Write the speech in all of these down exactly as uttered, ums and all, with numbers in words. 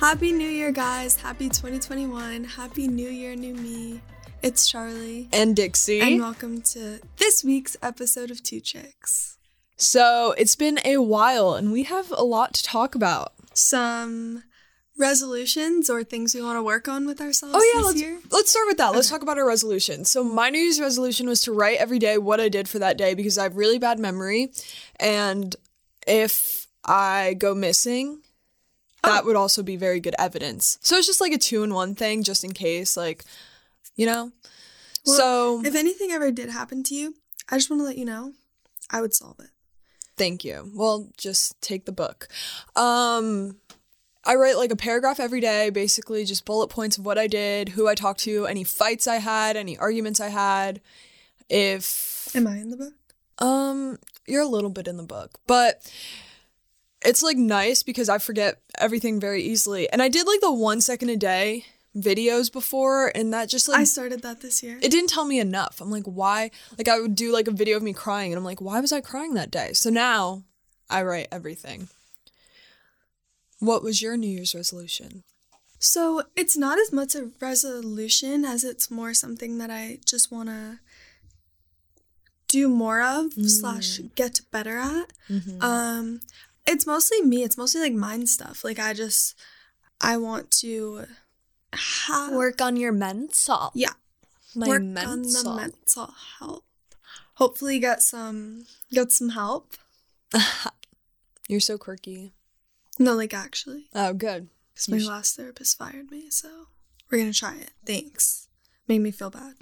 Happy New Year, guys. Happy twenty twenty-one. Happy New Year, new me. It's Charlie. And Dixie. And welcome to this week's episode of Two Chicks. So, it's been a while, and we have a lot to talk about. Some resolutions or things we want to work on with ourselves oh, yeah, this let's, year. Let's start with that. Okay. Let's talk about our resolution. So, my New Year's resolution was to write every day what I did for that day because I have really bad memory. And if I go missing, that oh. would also be very good evidence. So, it's just like a two-in-one thing, just in case, like, you know? Well, so, if anything ever did happen to you, I just want to let you know, I would solve it. Thank you. Well, just take the book. Um, I write like a paragraph every day, basically just bullet points of what I did, who I talked to, any fights I had, any arguments I had. If... Am I in the book? Um, you're a little bit in the book, but it's like nice because I forget everything very easily. And I did like the one second a day videos before, and that just like I started that this year. It didn't tell me enough. I'm like, why? Like I would do like a video of me crying, and I'm like, why was I crying that day? So now I write everything. What was your New Year's resolution? So it's not as much a resolution as it's more something that I just want to do more of mm. slash get better at. Mm-hmm. Um, it's mostly me. It's mostly like mind stuff. Like I just, I want to have, work on your mental. Yeah. My work mental. on the mental health. Hopefully get some, get some help. You're so quirky. No, like actually. Oh, good. Because my sh- last therapist fired me, so we're going to try it. Thanks. Made me feel bad.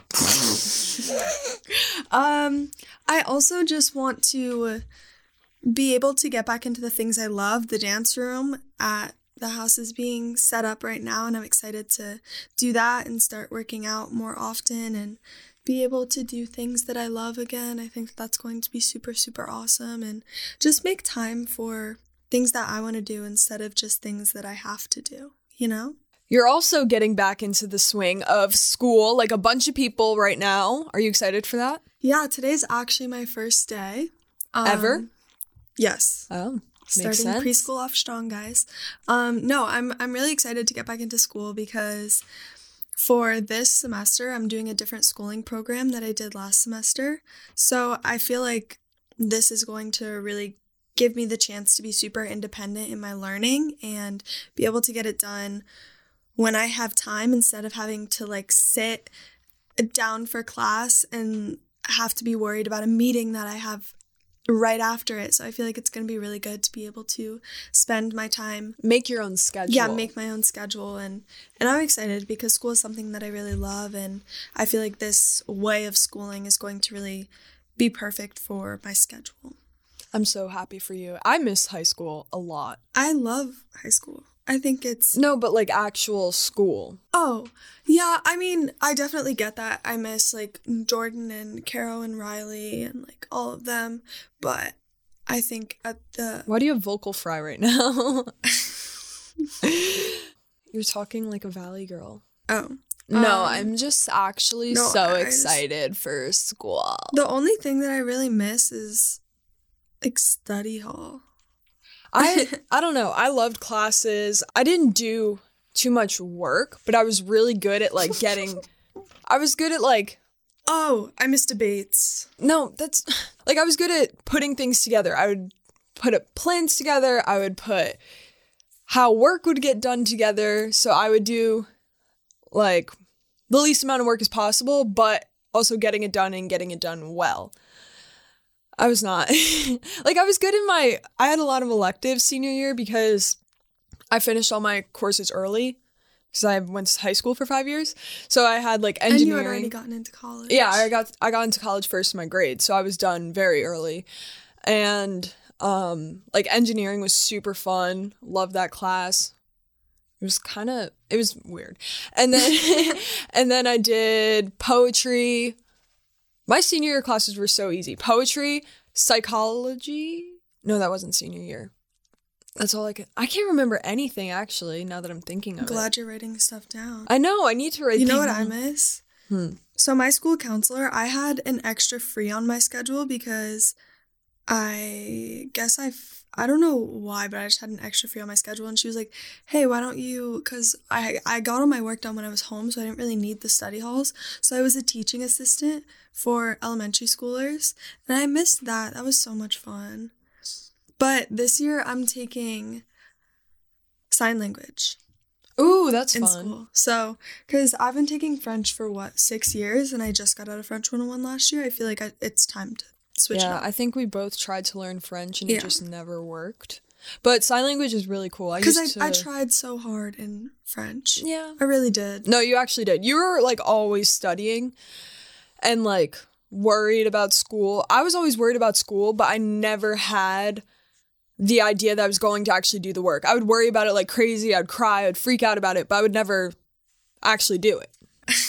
um, I also just want to be able to get back into the things I love. The dance room at the house is being set up right now, and I'm excited to do that and start working out more often and be able to do things that I love again. I think that's going to be super, super awesome, and just make time for things that I want to do instead of just things that I have to do, you know? You're also getting back into the swing of school, like a bunch of people right now. Are you excited for that? Yeah, today's actually my first day. Um, Ever? Yes. Oh. Starting sense. preschool off strong, guys. Um, no, I'm I'm really excited to get back into school because for this semester, I'm doing a different schooling program that I did last semester. So I feel like this is going to really give me the chance to be super independent in my learning and be able to get it done when I have time instead of having to like sit down for class and have to be worried about a meeting that I have right after it. So I feel like it's going to be really good to be able to spend my time. Make your own schedule. Yeah, make my own schedule. And, and I'm excited because school is something that I really love. And I feel like this way of schooling is going to really be perfect for my schedule. I'm so happy for you. I miss high school a lot. I love high school. I think it's... No, but like actual school. Oh, yeah. I mean, I definitely get that. I miss like Jordan and Caro and Riley and like all of them. But I think at the... Why do you have vocal fry right now? You're talking like a Valley girl. Oh. No, um, I'm just actually no, so I excited just, for school. The only thing that I really miss is like study hall. I I don't know. I loved classes. I didn't do too much work, but I was really good at like getting I was good at like Oh, I missed debates. No, that's like I was good at putting things together. I would put up plans together. I would put how work would get done together. So I would do like the least amount of work as possible, but also getting it done and getting it done well. I was not. Like, I was good in my... I had a lot of electives senior year because I finished all my courses early because I went to high school for five years. So I had, like, engineering. And you had already gotten into college. Yeah, I got I got into college first in my grade, so I was done very early. And, um, like, engineering was super fun. Loved that class. It was kind of... It was weird. And then, and then I did poetry... My senior year classes were so easy. Poetry, psychology. No, that wasn't senior year. That's all I could. I can't remember anything, actually, now that I'm thinking of Glad it. Glad you're writing stuff down. I know. I need to write You know things what down. I miss? Hmm. So my school counselor, I had an extra free on my schedule because I guess I, f- I don't know why, but I just had an extra free on my schedule. And she was like, hey, why don't you, because I, I got all my work done when I was home, so I didn't really need the study halls. So I was a teaching assistant for elementary schoolers, and I missed that. That was so much fun. But this year I'm taking sign language. Ooh, that's in fun. School. So, because I've been taking French for, what, six years, and I just got out of French one oh one last year. I feel like I, it's time to switch yeah, it up. I think we both tried to learn French, and Yeah. it just never worked. But sign language is really cool. Because I, to... I tried so hard in French. Yeah. I really did. No, you actually did. You were, like, always studying and, like, worried about school. I was always worried about school, but I never had the idea that I was going to actually do the work. I would worry about it like crazy. I'd cry. I'd freak out about it, but I would never actually do it.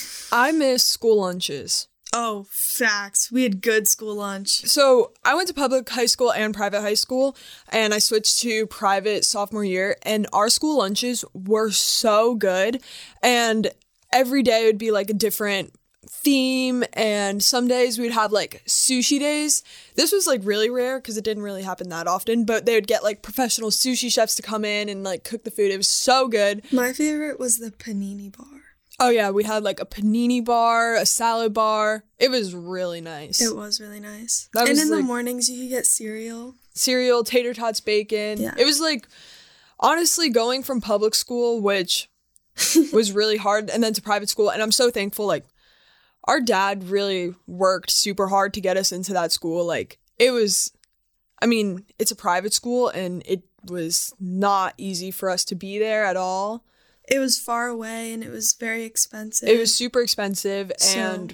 I miss school lunches. Oh, facts. We had good school lunch. So I went to public high school and private high school, and I switched to private sophomore year, and our school lunches were so good. And every day would be like a different theme, and some days we'd have like sushi days. This was like really rare because it didn't really happen that often, but they would get like professional sushi chefs to come in and like cook the food. It was so good. My favorite was the panini bar. Oh yeah, we had like a panini bar, a salad bar. It was really nice. It was really nice. That and was, in like, the mornings you could get cereal. Cereal, tater tots, bacon. Yeah. It was like, honestly, going from public school, which was really hard, and then to private school, and I'm so thankful, like, our dad really worked super hard to get us into that school. Like, it was, I mean, it's a private school, and it was not easy for us to be there at all. It was far away, and it was very expensive. It was super expensive, So- and,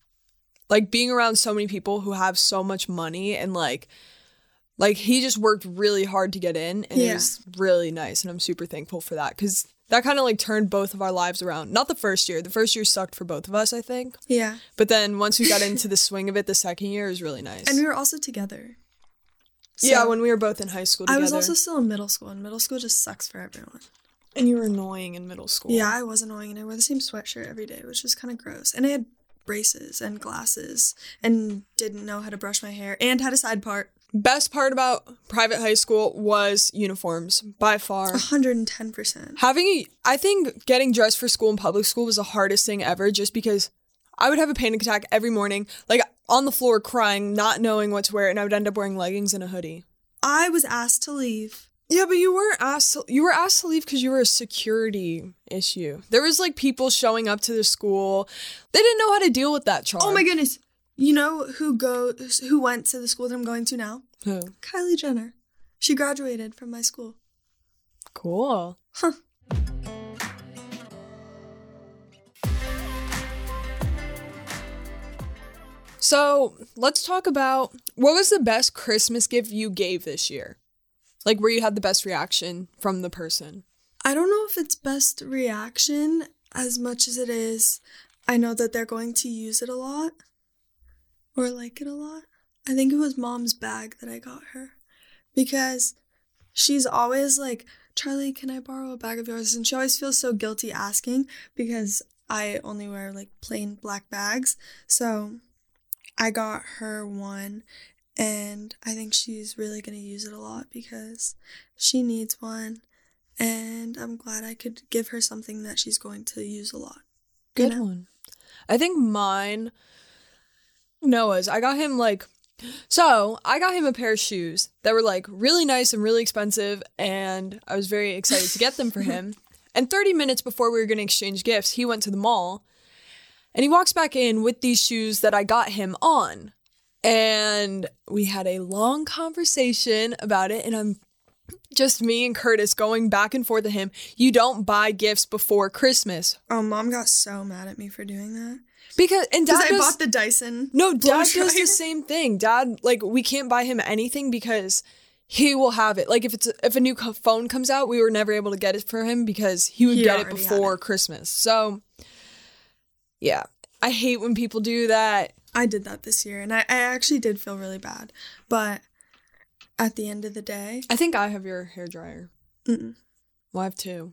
like, being around so many people who have so much money, and, like, like, he just worked really hard to get in, and Yeah. it was really nice, and I'm super thankful for that, because that kind of, like, turned both of our lives around. Not the first year. The first year sucked for both of us, I think. Yeah. But then once we got into the swing of it, the second year was really nice. And we were also together. yeah, So- when we were both in high school together. I was also still in middle school, and middle school just sucks for everyone. And you were annoying in middle school. Yeah, I was annoying, and I wore the same sweatshirt every day, which was kind of gross. And I had braces and glasses, and didn't know how to brush my hair, and had a side part. Best part about private high school was uniforms, by far. one hundred ten percent. Having, a, I think getting dressed for school in public school was the hardest thing ever, just because I would have a panic attack every morning, like on the floor crying, not knowing what to wear, and I would end up wearing leggings and a hoodie. I was asked to leave. Yeah, but you weren't asked to, you were asked to leave because you were a security issue. There was like people showing up to the school. They didn't know how to deal with that charge. Oh my goodness. You know who goes, who went to the school that I'm going to now? Who? Kylie Jenner. She graduated from my school. Cool. Huh. So let's talk about, what was the best Christmas gift you gave this year? Like, where you had the best reaction from the person? I don't know if it's best reaction as much as it is, I know that they're going to use it a lot or like it a lot. I think it was Mom's bag that I got her because she's always like, Charlie, can I borrow a bag of yours? And she always feels so guilty asking because I only wear like plain black bags. So I got her one, and I think she's really going to use it a lot because she needs one. And I'm glad I could give her something that she's going to use a lot. Good You know? one. I think mine, Noah's, I got him like, so I got him a pair of shoes that were like really nice and really expensive, and I was very excited to get them for him. And thirty minutes before we were going to exchange gifts, he went to the mall, and he walks back in with these shoes that I got him on. And we had a long conversation about it, and I'm just me and Curtis going back and forth to him. You don't buy gifts before Christmas. Oh, Mom got so mad at me for doing that. Because, and Dad Because I does, bought the Dyson. no, blow Dad does dryer. the same thing. Dad, like, we can't buy him anything because he will have it. Like, if it's a, if a new co- phone comes out, we were never able to get it for him because he would He get it already had before it. Christmas. So, yeah. I hate when people do that. I did that this year, and I, I actually did feel really bad. But at the end of the day, I think I have your hairdryer. mm-mm. Well, I have two.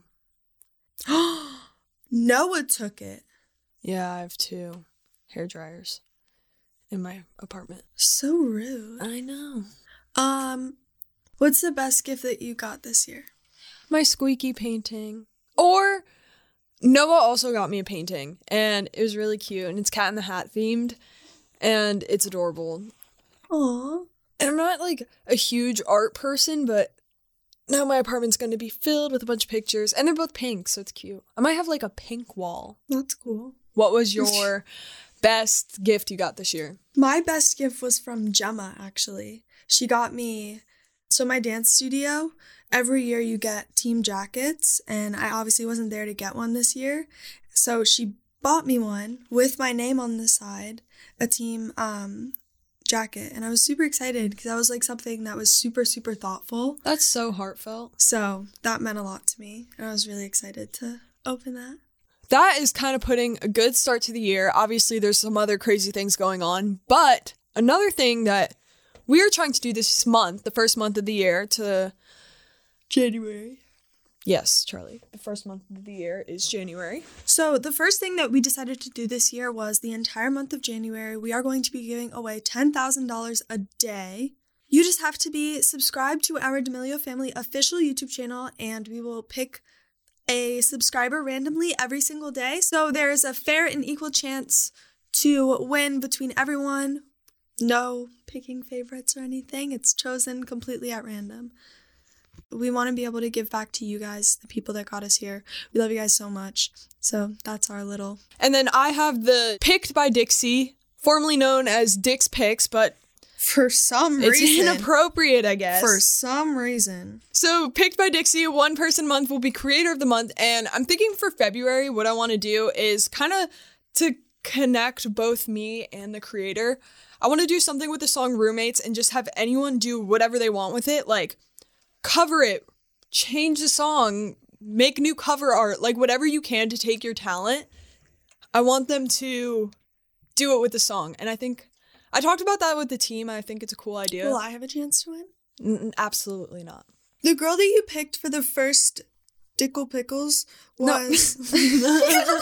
Noah took it. Yeah, I have two hair dryers in my apartment. So rude. I know. Um, what's the best gift that you got this year? My squeaky painting. Or Noah also got me a painting, and it was really cute, and it's Cat in the Hat themed, and it's adorable. Aww. And I'm not like a huge art person, but now my apartment's going to be filled with a bunch of pictures, and they're both pink, so it's cute. I might have like a pink wall. That's cool. What was your best gift you got this year? My best gift was from Gemma, actually. She got me, so my dance studio, every year you get team jackets, and I obviously wasn't there to get one this year. So she bought me one with my name on the side, a team um, jacket, and I was super excited because that was like something that was super, super thoughtful. That's so heartfelt. So that meant a lot to me, and I was really excited to open that. That is kind of putting a good start to the year. Obviously, there's some other crazy things going on, but another thing that we are trying to do this month, the first month of the year, to January. Yes, Charlie. The first month of the year is January. So the first thing that we decided to do this year was the entire month of January, we are going to be giving away ten thousand dollars a day. You just have to be subscribed to our D'Amelio Family official YouTube channel, and we will pick a subscriber randomly every single day. So there is a fair and equal chance to win between everyone. No picking favorites or anything. It's chosen completely at random. We want to be able to give back to you guys, the people that got us here. We love you guys so much. So that's our little... And then I have the Picked by Dixie, formerly known as Dick's Picks, but for some it's reason... It's inappropriate, I guess. For some reason. So Picked by Dixie, one person month will be creator of the month. And I'm thinking for February, what I want to do is kind of to connect both me and the creator. I want to do something with the song Roommates and just have anyone do whatever they want with it. Like, cover it, change the song, make new cover art, like whatever you can to take your talent. I want them to do it with the song. And I think I talked about that with the team. I think it's a cool idea. Will I have a chance to win? N- absolutely not. The girl that you picked for the first Dickle Pickles was... No.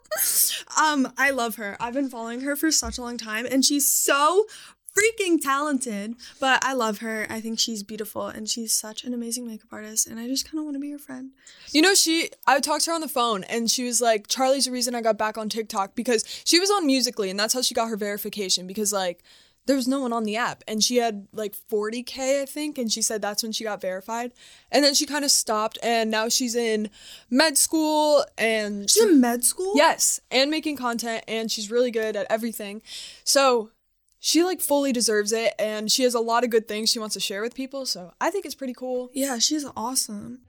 um, I love her. I've been following her for such a long time, and she's so freaking talented, but I love her. I think she's beautiful, and she's such an amazing makeup artist, and I just kind of want to be her friend. You know, she, I talked to her on the phone, and she was like, Charlie's the reason I got back on TikTok, because she was on Musical.ly, and that's how she got her verification, because, like, there was no one on the app, and she had, like, forty K, I think, and she said that's when she got verified, and then she kind of stopped, and now she's in med school, and... She's in med school? Yes, and making content, and she's really good at everything, so... She, like, fully deserves it, and she has a lot of good things she wants to share with people, so I think it's pretty cool. Yeah, she's awesome.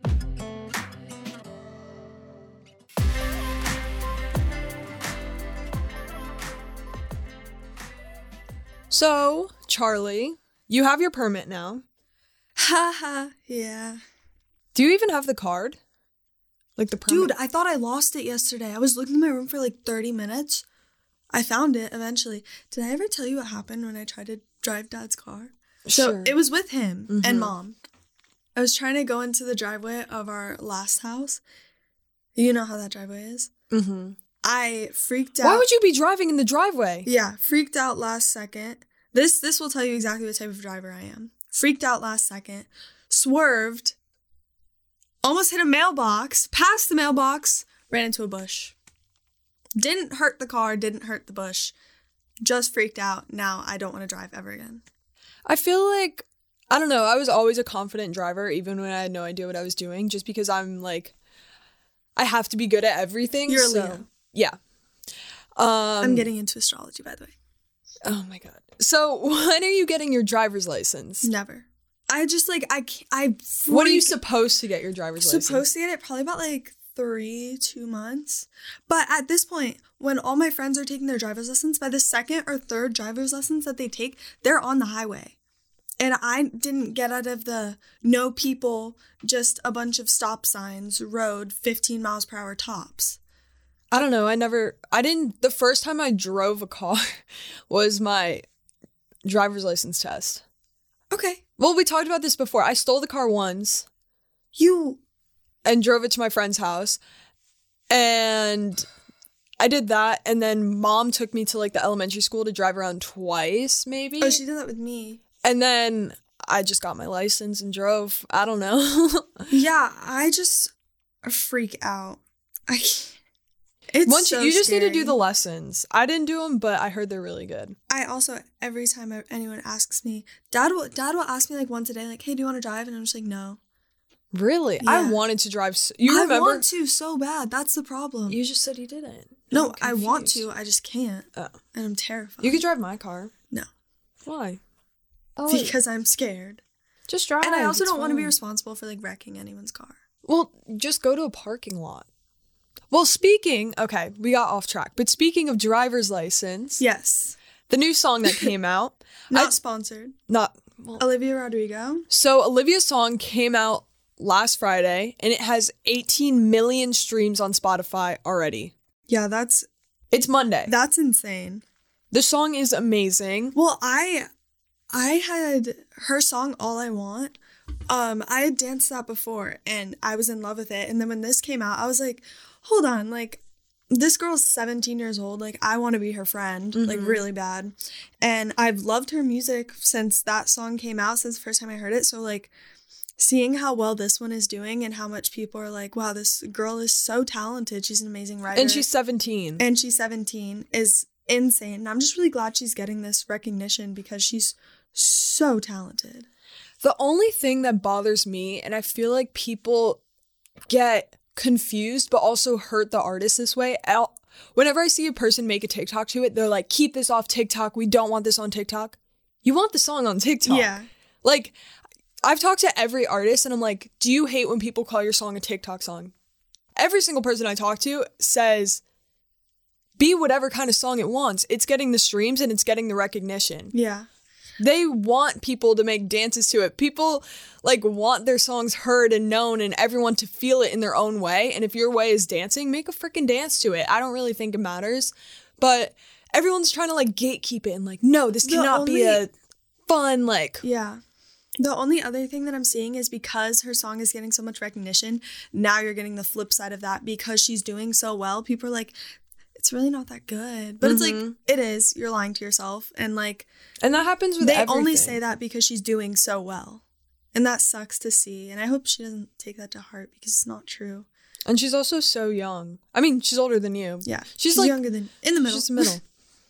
So, Charlie, you have your permit now. Haha, yeah. Do you even have the card? Like, the permit? Dude, I thought I lost it yesterday. I was looking in my room for, like, thirty minutes. I found it eventually. Did I ever tell you what happened when I tried to drive Dad's car? So Sure. it was with him Mm-hmm. and Mom. I was trying to go into the driveway of our last house. You know how that driveway is. Mm-hmm. I freaked out. Why would you be driving in the driveway? Yeah, freaked out last second. This this will tell you exactly what type of driver I am. Freaked out last second. Swerved. Almost hit a mailbox. Passed the mailbox. Ran into a bush. Didn't hurt the car, didn't hurt the bush. Just freaked out. Now I don't want to drive ever again. I feel like, I don't know, I was always a confident driver, even when I had no idea what I was doing, just because I'm like, I have to be good at everything. You're a so, Leo. Yeah. Um, I'm getting into astrology, by the way. Oh my God. So when are you getting your driver's license? Never. I just like, I, can't- I freak, What are you supposed to get your driver's license? supposed to get it probably about like three, two months. But at this point, when all my friends are taking their driver's lessons, by the second or third driver's lessons that they take, they're on the highway. And I didn't get out of the no people, just a bunch of stop signs, road, fifteen miles per hour tops. I don't know. I never, I didn't, the first time I drove a car was my driver's license test. Okay. Well, we talked about this before. I stole the car once You, and drove it to my friend's house. And I did that. And then Mom took me to like the elementary school to drive around twice, maybe. oh, she did that with me. And then I just got my license and drove. I don't know. Yeah, I just freak out. I it's Once so you, you just scary. need to do the lessons. I didn't do them, but I heard they're really good. I also, every time I- anyone asks me, dad will dad will ask me like once a day, like, hey, do you want to drive? And I'm just like, no. Really? I Yeah. wanted to drive. So, you I remember? want to so bad. That's the problem. You just said you didn't. no, I'm I want confused. to. I just can't. Oh. And I'm terrified. You could drive my car. No. Why? Oh, Because I'm scared. just drive. And I also it's don't want to be fine. responsible for like wrecking anyone's car. Well, just go to a parking lot. Well, speaking, okay, we got off track. But speaking of driver's license, Yes. the new song that came out, Not I- sponsored. not well, Olivia Rodrigo. so Olivia's song came out last Friday, and it has eighteen million streams on Spotify already. Yeah, that's It's Monday. that's insane. The song is amazing. Well, I I had her song All I Want. Um, I had danced that before and I was in love with it. And then when this came out, I was like, hold on, like this girl's seventeen years old. Like I want to be her friend, like really bad. And I've loved her music since that song came out, since the first time I heard it. So like seeing how well this one is doing and how much people are like, wow, this girl is so talented. She's an amazing writer. And she's seventeen. and she's seventeen is insane. And I'm just really glad she's getting this recognition because she's so talented. The only thing that bothers me, and I feel like people get confused but also hurt the artist this way. I'll, whenever I see a person make a TikTok to it, they're like, keep this off TikTok. We don't want this on TikTok. You want the song on TikTok. Yeah. Like, I've talked to every artist and I'm like, do you hate when people call your song a TikTok song? Every single person I talk to says, be whatever kind of song it wants. It's getting the streams and it's getting the recognition. Yeah. They want people to make dances to it. People like want their songs heard and known and everyone to feel it in their own way. And if your way is dancing, make a freaking dance to it. I don't really think it matters. But everyone's trying to like gatekeep it and like, no, this The cannot be only- a fun like. Yeah. The only other thing that I'm seeing is because her song is getting so much recognition, now you're getting the flip side of that because she's doing so well. People are like, it's really not that good. But it's like, it is. You're lying to yourself. And like, And that happens with they everything. only say that because she's doing so well. And that sucks to see. And I hope she doesn't take that to heart because it's not true. And she's also so young. I mean, she's older than you. Yeah. She's, like younger than, in the middle. She's middle.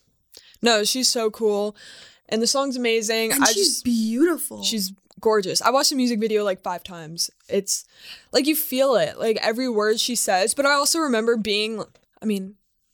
No, she's so cool. And the song's amazing. And I she's just beautiful. She's gorgeous. I watched the music video like five times. It's like you feel it, like every word she says. But I also remember being, I mean,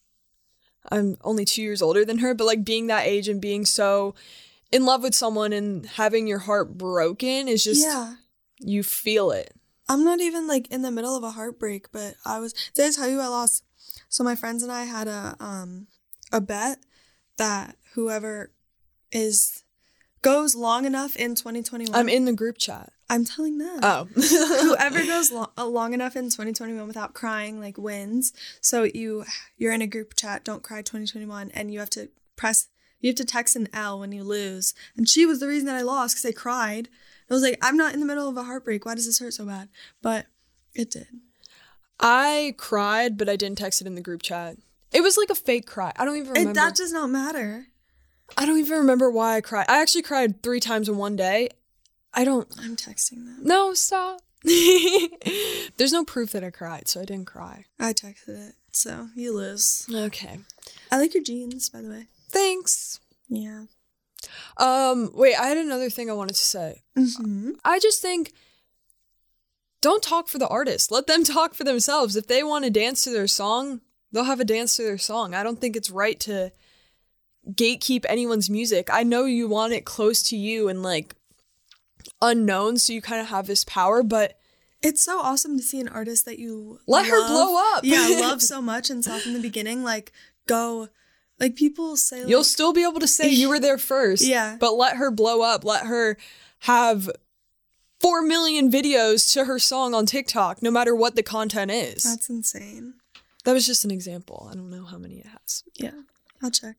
I'm only two years older than her, but like being that age and being so in love with someone and having your heart broken is just, yeah. you feel it. I'm not even like in the middle of a heartbreak, but I was, did I tell you I lost? So my friends and I had a, um, a bet that whoever is, goes long enough in twenty twenty-one. I'm in the group chat. I'm telling them. Oh. Whoever goes lo- uh, long enough in twenty twenty-one without crying, like, wins. So you, you're in a group chat, don't cry twenty twenty-one, and you have to press, you have to text an L when you lose. And she was the reason that I lost, because I cried. I was like, I'm not in the middle of a heartbreak. Why does this hurt so bad? But it did. I cried, but I didn't text it in the group chat. It was like a fake cry. I don't even remember. It, that does not matter. I don't even remember why I cried. I actually cried three times in one day. I don't. I'm texting them. No, stop. There's no proof that I cried, so I didn't cry. I texted it, so you lose. Okay. I like your jeans, by the way. Thanks. Yeah. Um, wait, I had another thing I wanted to say. Mm-hmm. I just think don't talk for the artist. Let them talk for themselves. If they want to dance to their song, they'll have a dance to their song. I don't think it's right to gatekeep anyone's music. I know you want it close to you and like unknown, so you kind of have this power, but It's so awesome to see an artist that you let her love- blow up. Yeah, love so much and stuff in the beginning. Like, go, like people say, like, You'll still be able to say you were there first. Yeah. But let her blow up. Let her have four million videos to her song on TikTok, no matter what the content is. that's insane. That was just an example. I don't know how many it has. Yeah, I'll check.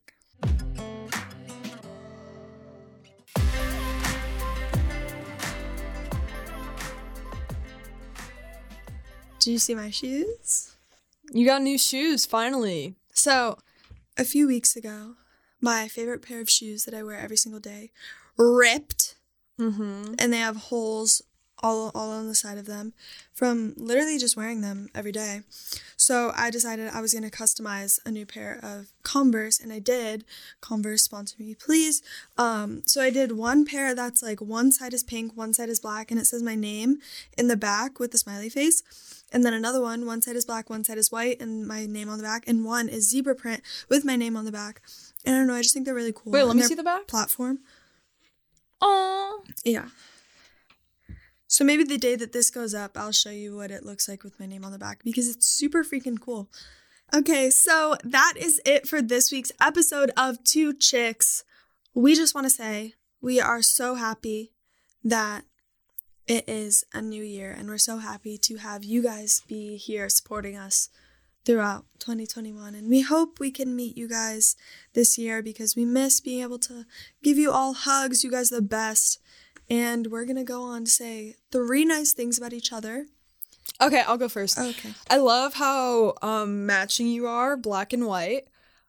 Did you see my shoes? You got new shoes, finally. So, a few weeks ago, my favorite pair of shoes that I wear every single day ripped. Mm-hmm. and they have holes all all on the side of them from literally just wearing them every day. So I decided I was going to customize a new pair of Converse, and I did. Converse, sponsor me, please. Um, so I did one pair that's like one side is pink, one side is black, and it says my name in the back with the smiley face. And then another one, one side is black, one side is white, and my name on the back, and one is zebra print with my name on the back. And I don't know, I just think they're really cool. Wait, let and me see the back. Platform. Aww. Yeah. So maybe the day that this goes up, I'll show you what it looks like with my name on the back because it's super freaking cool. Okay, so that is it for this week's episode of Two Chicks. We just want to say we are so happy that it is a new year, and we're so happy to have you guys be here supporting us throughout twenty twenty-one. And we hope we can meet you guys this year because we miss being able to give you all hugs. You guys are the best. And we're going to go on to say three nice things about each other. Okay, I'll go first. Okay. I love how um, matching you are, black and white.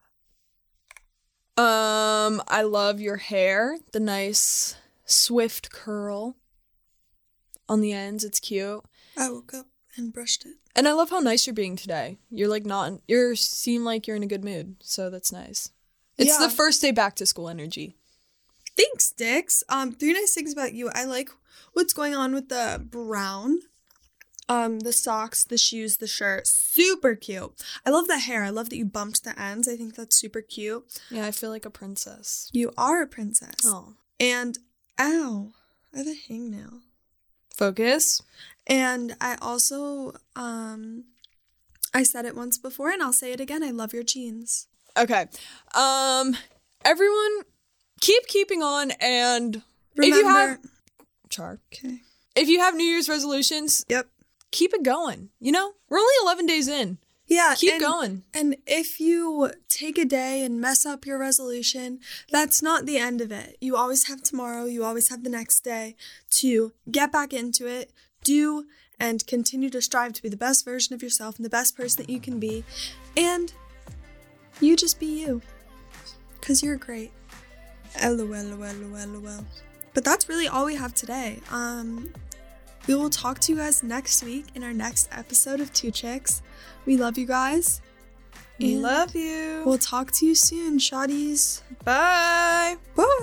Um, I love your hair, the nice swift curl on the ends. It's cute. I woke up and brushed it. And I love how nice you're being today. You're like not, you seem like you're in a good mood. So that's nice. It's Yeah. the first day back to school energy. Thanks, Dix. Um, three nice things about you. I like what's going on with the brown. Um, the socks, the shoes, the shirt. Super cute. I love the hair. I love that you bumped the ends. I think that's super cute. Yeah, I feel like a princess. You are a princess. Oh. And, ow, I have a hangnail. Focus. And I also, um, I said it once before and I'll say it again. I love your jeans. Okay. Um, everyone, keep keeping on, and Remember. if you have Char, Okay. if you have New Year's resolutions, Yep. keep it going. You know, we're only eleven days in. Yeah. Keep and, going. And if you take a day and mess up your resolution, that's not the end of it. You always have tomorrow. You always have the next day to get back into it, do, and continue to strive to be the best version of yourself and the best person that you can be. And you just be you. Because you're great. LOL, LOL, LOL, LOL. But that's really all we have today. Um, we will talk to you guys next week in our next episode of Two Chicks. We love you guys. We And love you. We'll talk to you soon, shawties. Bye. Bye.